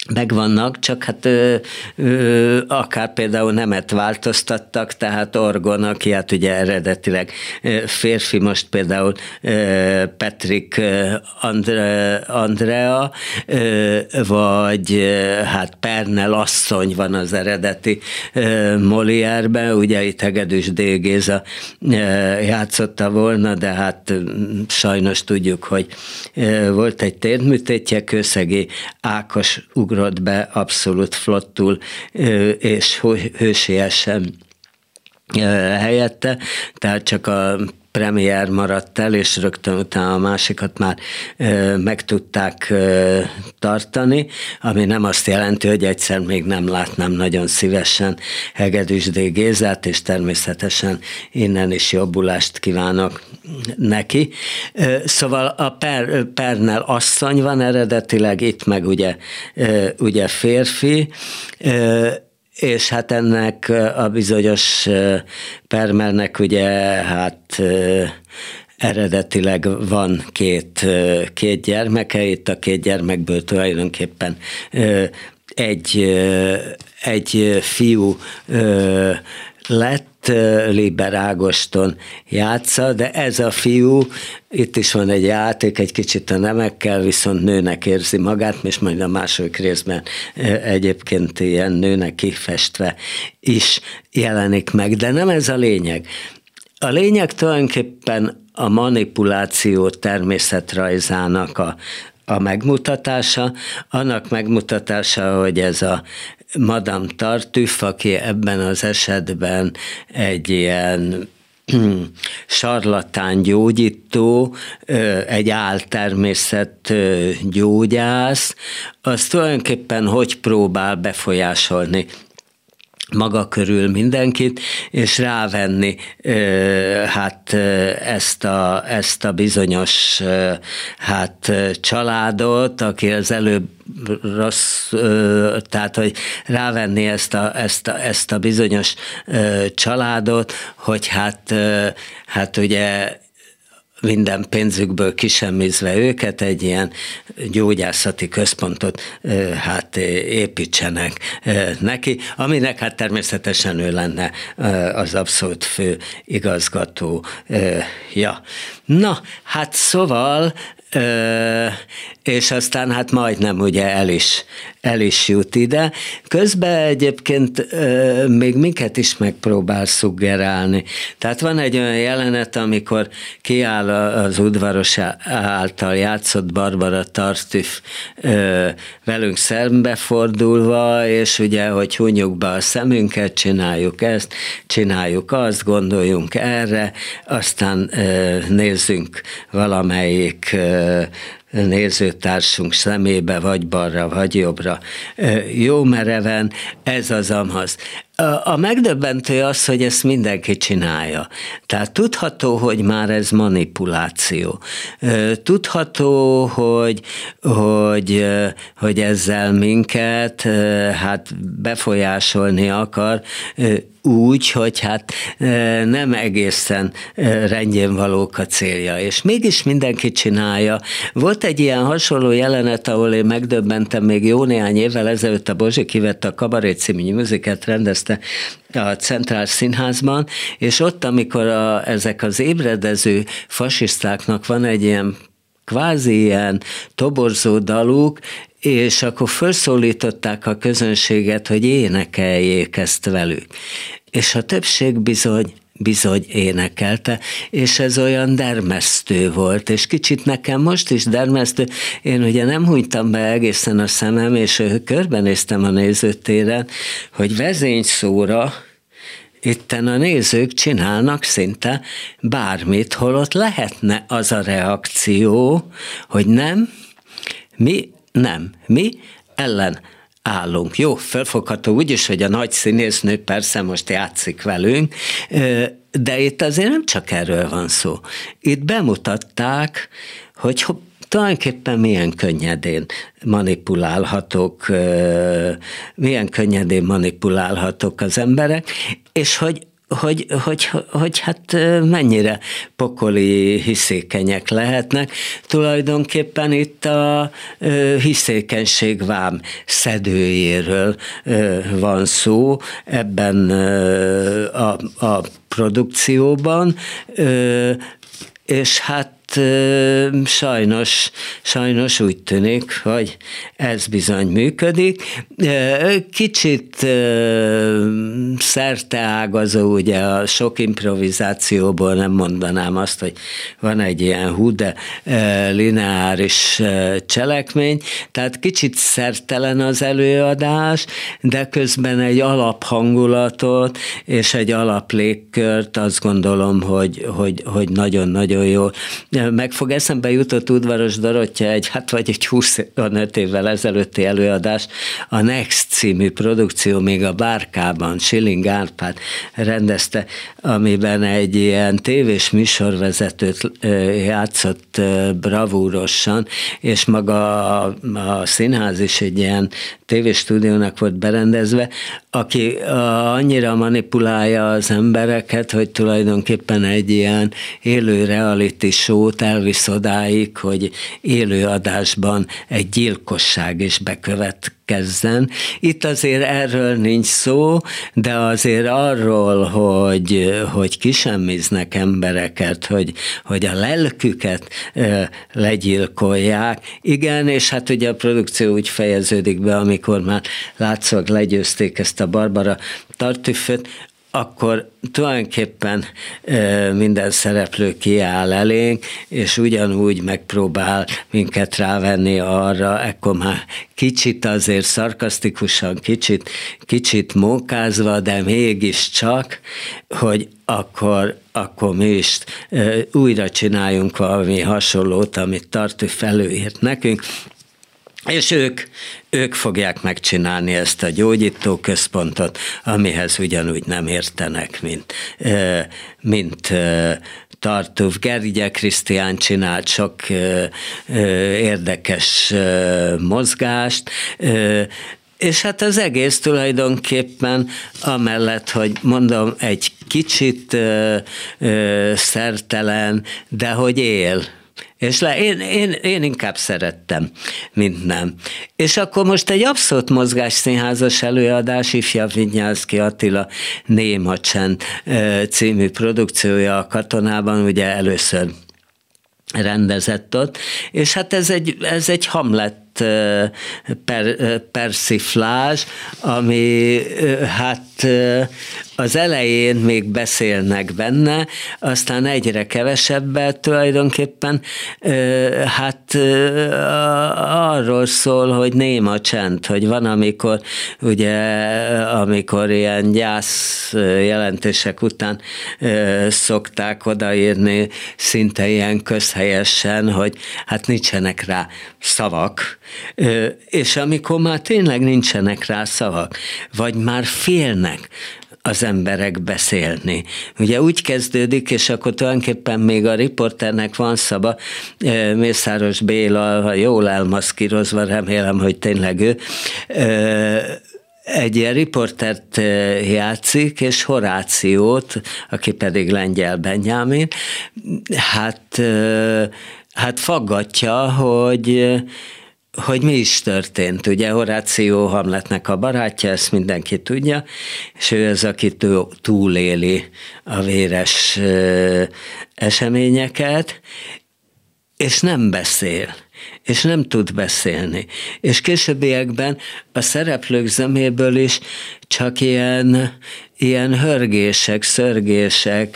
megvannak, csak hát akár például nemet változtattak, tehát Orgon, aki hát ugye eredetileg férfi, most például Patrick Andrea, vagy hát Pernell asszony van az eredeti Molière-ben, ugye itt Hegedűs D. Géza játszotta volna, de hát sajnos tudjuk, hogy volt egy térműtétje, Kőszegi Ákos ugrott be abszolút flottul és hősiesen helyette, tehát csak a premier maradt el, és rögtön utána a másikat már meg tudták tartani, ami nem azt jelenti, hogy egyszer még nem látnám nagyon szívesen Hegedűs D. Gézát, és természetesen innen is jobbulást kívánok neki. Szóval a Pernell asszony van eredetileg, itt meg ugye férfi, és hát ennek a bizonyos Pernellnek ugye hát eredetileg van két gyermeke, itt a két gyermekből tulajdonképpen egy fiú lett, Liber Ágoston játsza, de ez a fiú, itt is van egy játék, egy kicsit a nemekkel, viszont nőnek érzi magát, és majd a második részben egyébként ilyen nőnek kifestve is jelenik meg, de nem ez a lényeg. A lényeg tulajdonképpen a manipuláció természetrajzának a megmutatása, annak megmutatása, hogy ez a Madame Tartuffe, aki ebben az esetben egy ilyen sarlatán gyógyító, egy áltermészet gyógyász, az tulajdonképpen hogy próbál befolyásolni maga körül mindenkit, és rávenni hát ezt a bizonyos hát családot, aki az előbb rossz, tehát hogy rávenni ezt a bizonyos családot, hogy hát ugye minden pénzükből kisemmizve őket, egy ilyen gyógyászati központot hát építsenek neki, aminek hát természetesen ő lenne az abszolút fő igazgatója. Na, hát szóval és aztán hát majdnem ugye el is jut ide. Közben egyébként még minket is megpróbál szuggerálni. Tehát van egy olyan jelenet, amikor kiáll az udvaros által játszott Barbara Tartuffe velünk szembefordulva, és ugye, hogy hunyjuk be a szemünket, csináljuk ezt, csináljuk azt, gondoljunk erre, aztán nézzünk valamelyik nézőtársunk szemébe, vagy balra, vagy jobbra. Jó mereven, ez az amaz. A megdöbbentő az, hogy ezt mindenki csinálja. Tehát tudható, hogy már ez manipuláció. Tudható, hogy ezzel minket hát befolyásolni akar, úgy, hogy hát nem egészen rendjén valók a célja, és mégis mindenki csinálja. Volt egy ilyen hasonló jelenet, ahol én megdöbbentem még jó néhány évvel ezelőtt, a Bozsik Ivetta a Kabaré című műzikát rendezte a Centrál Színházban, és ott, amikor ezek az ébredező fasisztáknak van egy ilyen kvázi ilyen toborzó daluk, és akkor felszólították a közönséget, hogy énekeljék ezt velük. És a többség bizony énekelte, és ez olyan dermesztő volt, és kicsit nekem most is dermesztő. Én ugye nem hunytam be egészen a szemem, és körbenéztem a nézőtéren, hogy vezényszóra itten a nézők csinálnak szinte bármit, holott lehetne az a reakció, hogy mi ellen állunk. Jó, felfogható úgyis, hogy a nagy színésznő persze most játszik velünk, de itt azért nem csak erről van szó. Itt bemutatták, hogy tulajdonképpen milyen könnyedén manipulálhatók az emberek, és hogy hát mennyire pokoli hiszékenyek lehetnek. Tulajdonképpen itt a hiszékenységvám szedőjéről van szó ebben a produkcióban, és hát sajnos úgy tűnik, hogy ez bizony működik. Kicsit szerteágazó, ugye a sok improvizációból nem mondanám azt, hogy van egy ilyen de lineáris cselekmény, tehát kicsit szertelen az előadás, de közben egy alaphangulatot és egy alaplégkört azt gondolom, hogy nagyon-nagyon jól meg fog. Eszembe jutott Udvaros Dorottya egy 25 évvel ezelőtti előadás, a Next című produkció még a Bárkában, Schilling Árpád rendezte, amiben egy ilyen tévés műsorvezetőt játszott bravúrosan, és maga a színház is egy ilyen tévéstúdiónak volt berendezve, aki annyira manipulálja az embereket, hogy tulajdonképpen egy ilyen élő reality show-t elvisz odáig, hogy élő adásban egy gyilkosság is bekövetkezzen. Itt azért erről nincs szó, de azért arról, hogy kisemmiznek embereket, hogy a lelküket legyilkolják. Igen, és hát ugye a produkció úgy fejeződik be, amikor már látszólag legyőzték ezt a Barbara Tartüfföt, akkor tulajdonképpen minden szereplő kiáll elénk, és ugyanúgy megpróbál minket rávenni arra, ekkor már kicsit azért szarkasztikusan, kicsit mókázva, de mégiscsak, hogy akkor mi is újra csináljunk valami hasonlót, amit Tartüff előírt nekünk, és ők fogják megcsinálni ezt a gyógyítóközpontot, amihez ugyanúgy nem értenek, mint Tartüff. Gergye Krisztián csinált sok érdekes mozgást, és hát az egész tulajdonképpen amellett, hogy mondom, egy kicsit szertelen, de hogy él. És én inkább szerettem, mint nem. És akkor most egy abszolút mozgásszínházas előadás, Ifja Vinyánszky Attila Néma csend című produkciója a Katonában, ugye először rendezett ott, és hát ez egy Hamlet persiflázs, ami hát az elején még beszélnek benne, aztán egyre kevesebbet tulajdonképpen, hát arról szól, hogy néma csend, hogy van, amikor ilyen gyász jelentések után szokták odaírni szinte ilyen közhelyesen, hogy hát nincsenek rá szavak, és amikor már tényleg nincsenek rá szavak, vagy már félnek az emberek beszélni. Ugye úgy kezdődik, és akkor tulajdonképpen még a riporternek van szava, Mészáros Béla, ha jól elmaszkírozva, remélem, hogy tényleg ő, egy ilyen riportert játszik, és Horációt, aki pedig Lengyel Benyámin, hát faggatja, hogy mi is történt. Ugye Horáció Hamletnek a barátja, ezt mindenki tudja, és ő az, aki túléli a véres eseményeket, és nem beszél, és nem tud beszélni. És későbbiekben a szereplők zöméből is csak ilyen hörgések, szörgések,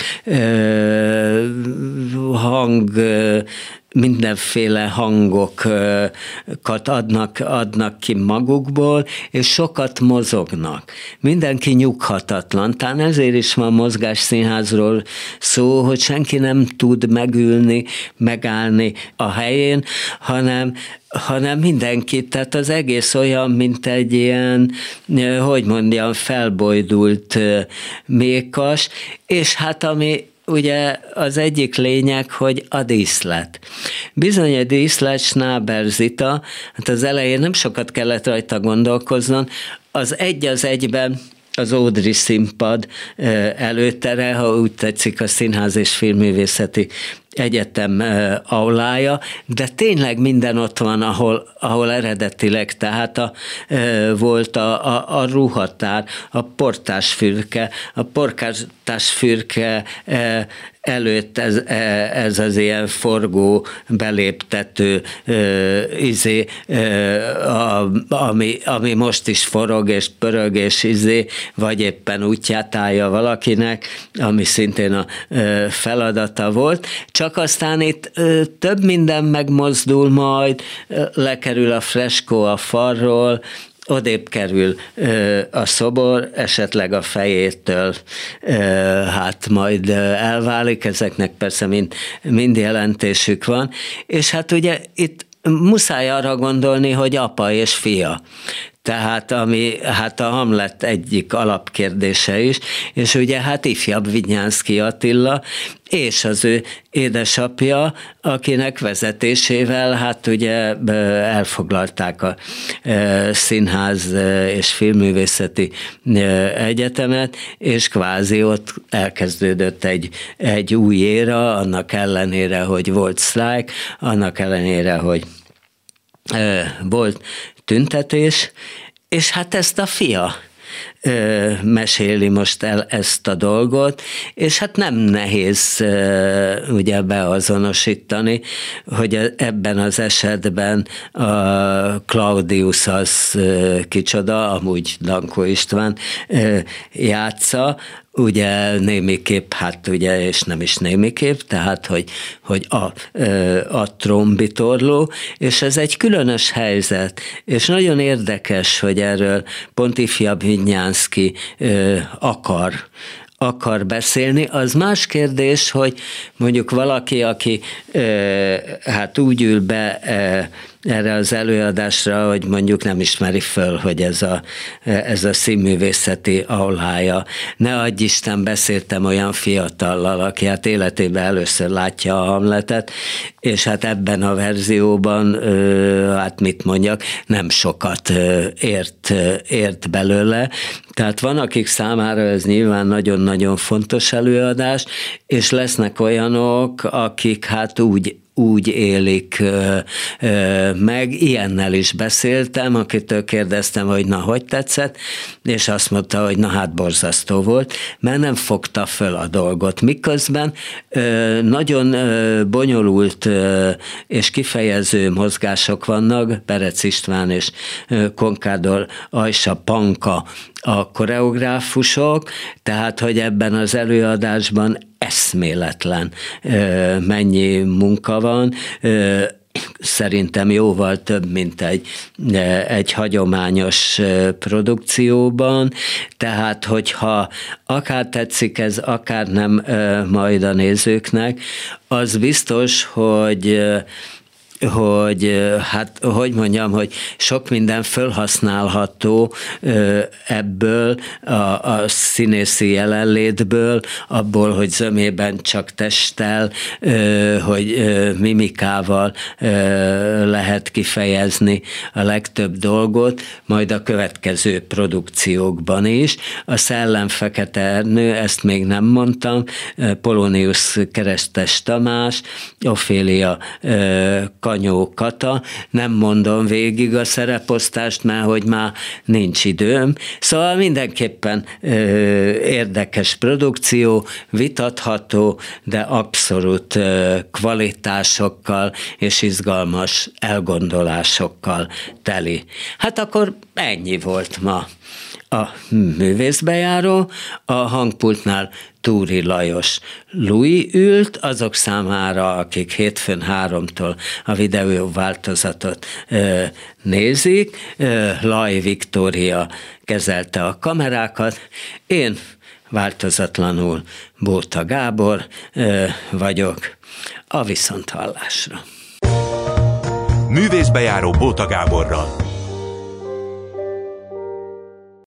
mindenféle hangokat adnak ki magukból, és sokat mozognak. Mindenki nyughatatlan. Talán ezért is van mozgásszínházról szó, hogy senki nem tud megülni, megállni a helyén, hanem mindenki, tehát az egész olyan, mint egy ilyen, hogy mondjam, felbojdult mékas, és hát ami ugye az egyik lényeg, hogy a díszlet. Bizony a díszlet, Schnabel Zita, hát az elején nem sokat kellett rajta gondolkoznom, az egyben az Ódri Színpad előtere, ha úgy tetszik, a Színház és Filmművészeti Egyetem aulája, de tényleg minden ott van, ahol eredetileg, tehát volt a ruhatár, a portásfürke, a portásfürke előtt ez az ilyen forgó, beléptető ami most is forog és pörög és vagy éppen útját állja valakinek, ami szintén a feladata volt. Csak aztán itt több minden megmozdul majd, lekerül a freskó a falról, odébb kerül a szobor, esetleg a fejétől hát majd elválik, ezeknek persze mind jelentésük van, és hát ugye itt muszáj arra gondolni, hogy apa és fia. Tehát ami hát a Hamlet egyik alapkérdése is, és ugye hát ifjabb Vidnyánszky Attila, és az ő édesapja, akinek vezetésével hát ugye elfoglalták a Színház és Filmművészeti Egyetemet, és kvázi ott elkezdődött egy új éra, annak ellenére, hogy volt sztrájk, annak ellenére, hogy volt tüntetés, és hát ezt a fia meséli most el ezt a dolgot, és hát nem nehéz ugye beazonosítani, hogy ebben az esetben a Claudius az kicsoda, amúgy Dankó István játsza, ugye némiképp, hát ugye, és nem is némiképp, tehát, hogy a trombitorló, és ez egy különös helyzet, és nagyon érdekes, hogy erről pont ifjabb Vidnyánszky akar beszélni. Az más kérdés, hogy mondjuk valaki, aki hát úgy ül be erre az előadásra, hogy mondjuk nem ismeri föl, hogy ez a színművészeti aulája. Ne adj Isten, beszéltem olyan fiatallal, aki hát életében először látja a Hamletet, és hát ebben a verzióban, hát mit mondjak, nem sokat ért belőle. Tehát van, akik számára ez nyilván nagyon-nagyon fontos előadás, és lesznek olyanok, akik hát úgy élik meg. Ilyennel is beszéltem, akitől kérdeztem, hogy na, hogy tetszett, és azt mondta, hogy na hát borzasztó volt, mert nem fogta föl a dolgot. Miközben nagyon bonyolult és kifejező mozgások vannak, Berec István és Konkádor Ajsa Panka a koreográfusok, tehát, hogy ebben az előadásban eszméletlen mennyi munka van, szerintem jóval több, mint egy hagyományos produkcióban, tehát hogyha akár tetszik ez, akár nem majd a nézőknek, az biztos, hogy hát, hogy mondjam, hogy sok minden fölhasználható ebből a színészi jelenlétből, abból, hogy zömében csak testtel, hogy mimikával lehet kifejezni a legtöbb dolgot, majd a következő produkciókban is. A Szellem Fekete Ernő, ezt még nem mondtam, Polonius Keresztes Tamás, Ofélia Kanyó Kata, nem mondom végig a szereposztást, mert hogy már nincs időm. Szóval mindenképpen érdekes produkció, vitatható, de abszolút kvalitásokkal és izgalmas elgondolásokkal teli. Hát akkor ennyi volt ma a művészbejáró. A hangpultnál Túri Lajos Louis ült, azok számára, akik hétfőn 3-tól a videó változatot nézik. Laj Viktória kezelte a kamerákat, én változatlanul Bóta Gábor vagyok. A viszonthallásra. Művészbejáró Bóta Gáborral.